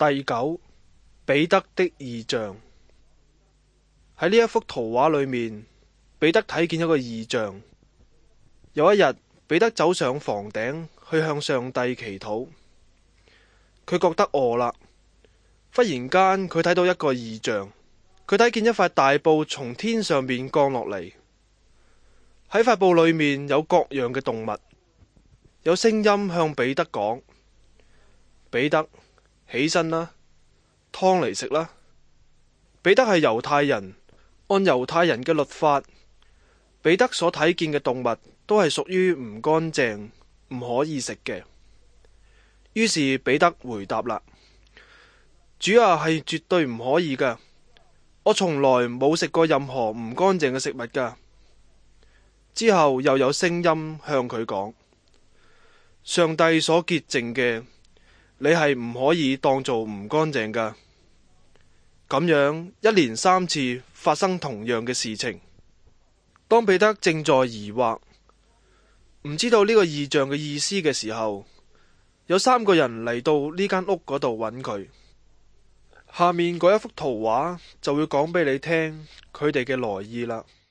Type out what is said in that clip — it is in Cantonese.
第九，彼得的異象。喺呢一幅圖畫裏面，彼得睇見一個異象。有一日，彼得走上房頂去向上帝祈禱，佢覺得餓啦。忽然間，佢睇到一個異象，佢睇見一塊大布從天上面降落嚟。喺塊布裏面有各樣嘅動物，有聲音向彼得講：彼得，起身啦，劏嚟食啦。彼得係猶太人，按猶太人嘅律法，彼得所睇見嘅動物都係屬於唔乾淨，唔可以食嘅。於是彼得回答啦：主啊，係絕對唔可以噶，我從來冇食過任何唔乾淨嘅食物噶。之後又有聲音向佢講：上帝所潔淨嘅，你係唔可以當做唔乾淨噶。咁樣一連3次發生同樣嘅事情。當彼得正在疑惑，唔知道呢個異象嘅意思嘅時候，有3個人嚟到呢間屋嗰度揾佢。下面嗰一幅圖畫就會講俾你聽佢哋嘅來意啦。